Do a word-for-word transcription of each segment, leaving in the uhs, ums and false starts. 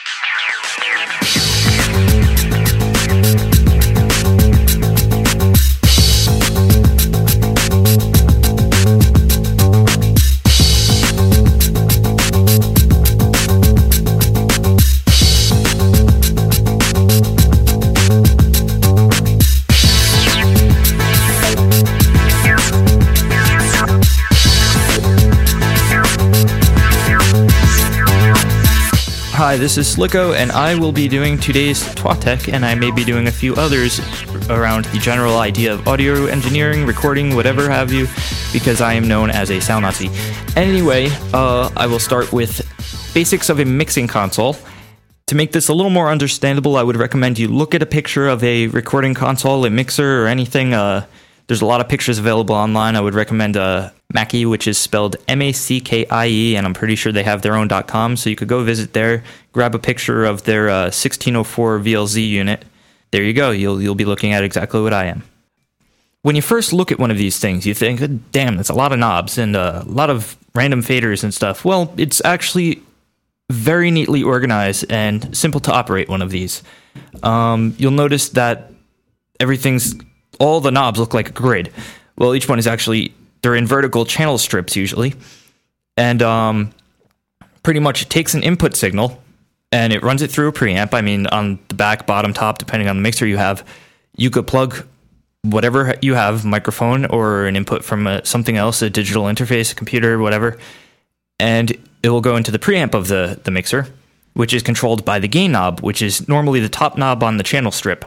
Hi, this is Slicko, and I will be doing today's Twatek, and I may be doing a few others around the general idea of audio engineering, recording, whatever have you, because I am known as a sound Nazi. Anyway, uh, I will start with basics of a mixing console. To make this a little more understandable, I would recommend you look at a picture of a recording console, a mixer, or anything. Uh, there's a lot of pictures available online. I would recommend uh, Mackie, which is spelled M A C K I E, and I'm pretty sure they have their own .com, so you could go visit there, grab a picture of their uh, sixteen oh four V L Z unit. There you go. You'll you'll be looking at exactly what I am. When you first look at one of these things, you think, damn, that's a lot of knobs and uh, a lot of random faders and stuff. Well, it's actually very neatly organized and simple to operate one of these. Um, you'll notice that everything's, all the knobs look like a grid. Well, each one is actually, they're in vertical channel strips usually. And um, pretty much it takes an input signal and it runs it through a preamp. I mean, on the back, bottom, top, depending on the mixer you have, you could plug whatever you have, microphone or an input from a, something else, a digital interface, a computer, whatever, and it will go into the preamp of the, the mixer, which is controlled by the gain knob, which is normally the top knob on the channel strip.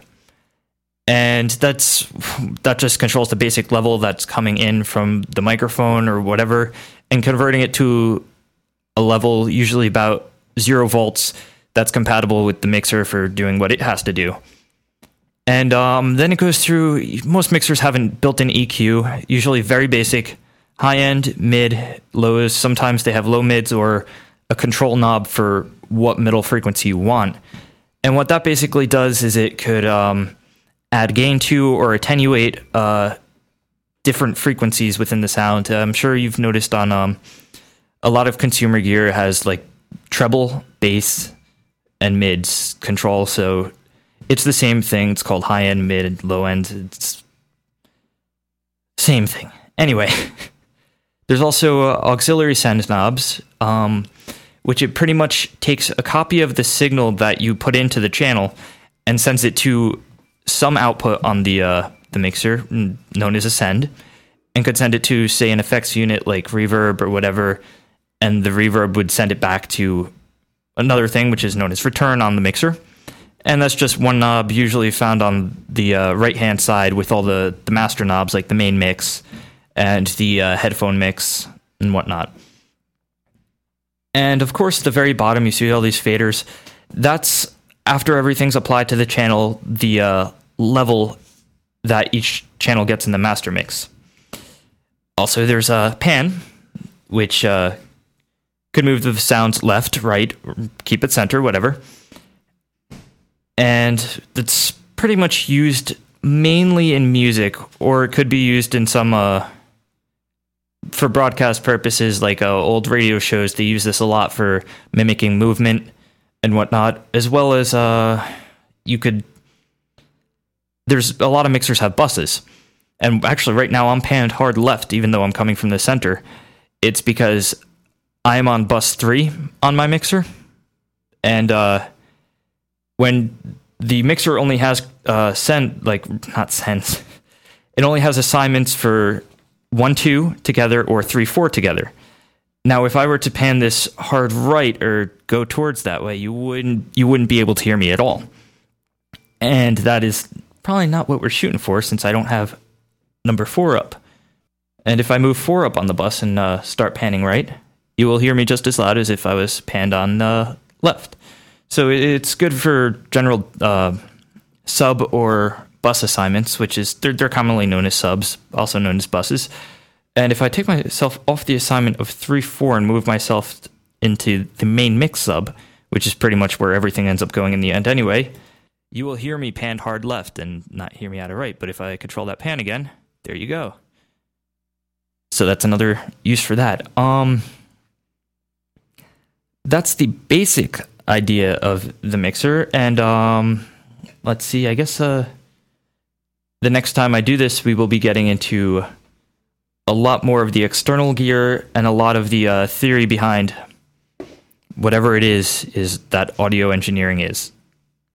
And that's that just controls the basic level that's coming in from the microphone or whatever, and converting it to a level usually about zero volts that's compatible with the mixer for doing what it has to do. And um, then it goes through, most mixers have a built-in E Q, usually very basic, high-end, mid, lows. Sometimes they have low mids or a control knob for what middle frequency you want. And what that basically does is it could um, add gain to or attenuate uh, different frequencies within the sound. I'm sure you've noticed on um, a lot of consumer gear has like treble, bass, and mids control, so it's the same thing. It's called high-end, mid, low-end. It's same thing. Anyway, there's also uh, auxiliary send knobs, um, which it pretty much takes a copy of the signal that you put into the channel and sends it to some output on the uh, the mixer, known as a send, and could send it to, say, an effects unit like reverb or whatever, and the reverb would send it back to another thing, which is known as return on the mixer. And that's just one knob usually found on the uh, right-hand side with all the, the master knobs, like the main mix and the uh, headphone mix and whatnot. And, of course, at the very bottom, you see all these faders. That's, after everything's applied to the channel, the uh, level that each channel gets in the master mix. Also, there's a pan, which uh, could move the sounds left, right, keep it center, whatever. And that's pretty much used mainly in music, or it could be used in some, uh, for broadcast purposes, like uh, old radio shows. They use this a lot for mimicking movement and whatnot, as well as uh, you could, there's a lot of mixers have buses. And actually right now I'm panned hard left, even though I'm coming from the center. It's because I am on bus three on my mixer, and uh, when the mixer only has uh, send, like, not sends, it only has assignments for one two together or three four together. Now, if I were to pan this hard right or go towards that way, you wouldn't you wouldn't be able to hear me at all. And that is probably not what we're shooting for, since I don't have number four up. And if I move four up on the bus and uh, start panning right, you will hear me just as loud as if I was panned on uh, left. So it's good for general uh, sub or bus assignments, which is, they're, they're commonly known as subs, also known as buses. And if I take myself off the assignment of three four and move myself into the main mix sub, which is pretty much where everything ends up going in the end anyway, you will hear me panned hard left and not hear me out of right. But if I control that pan again, there you go. So that's another use for that. Um, that's the basic idea of the mixer. And um, let's see, I guess uh, the next time I do this, we will be getting into a lot more of the external gear and a lot of the uh, theory behind whatever it is is that audio engineering is.